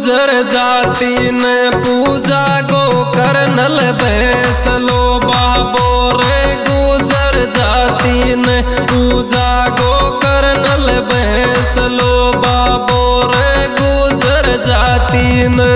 गुजर जाति ने पूजा गो करनल बैसलो बाबो रे गुजर जाति ने पूजा गो करनल बैसलो बाबो रे गुजर जाति ने।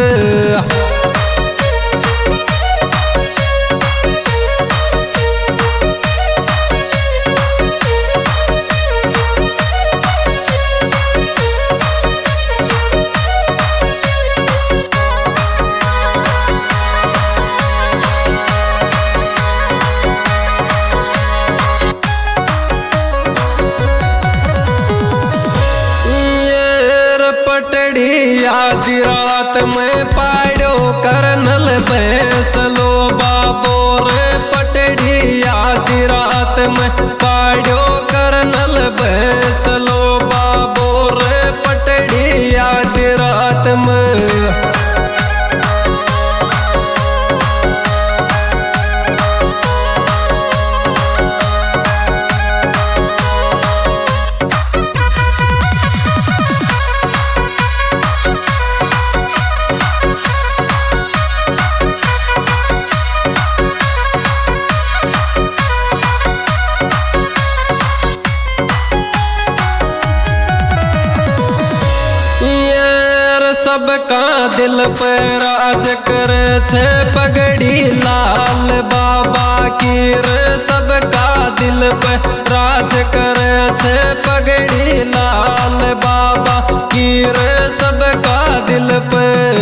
आधी रात में पाड़ो करनल बैसलो बाबो रे पटड़ी आधी रात में पाड़ो करनल बैसलो बाबो रे पटड़ी आधी रात में। सबका दिल पे राज करे छे पगड़ी लाल बाबा की रे सबका दिल पे राज करे छे पगड़ी लाल बाबा की रे सबका दिल पे।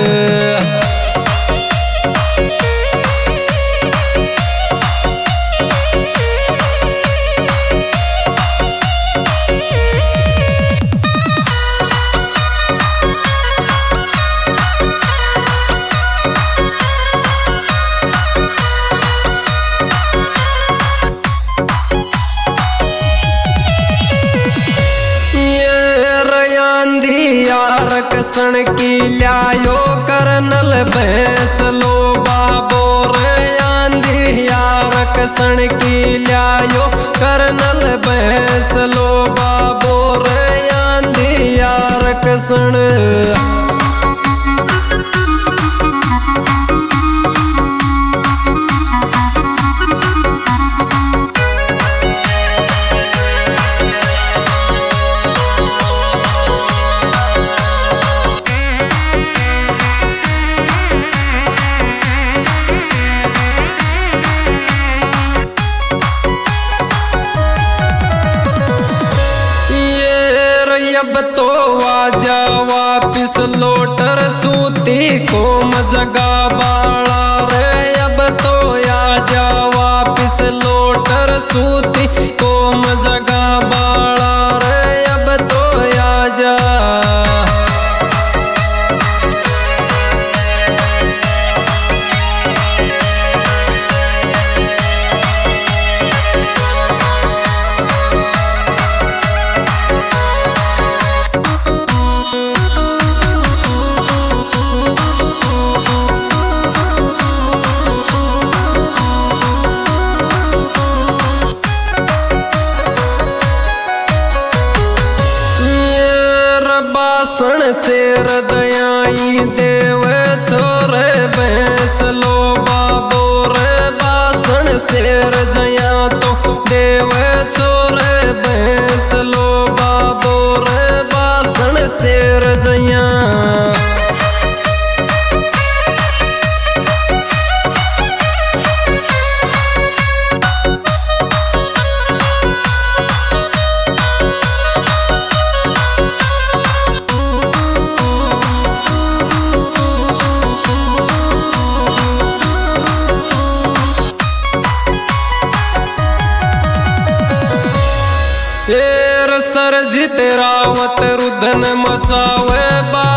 रक्षण की लायो करनल बैसलो बाबो रे आंधी रक्षण की लायो करनल बैसलो बाबो रे आंधी रक्षण। अब तो आजा वापिस लौटर सूती कोम जगा बाड़ा रे अब तो आजा वापिस लौटर सूती कोम जगा बाड़ा रे अब तो आजा। बासण से हृदयाई देव छोरे बैसलो बाबो रे बासण से हृदया तो देव छोरे बैसलो बाबो रे बासण से हृदया। सरजित रावत रुदन मचावे बा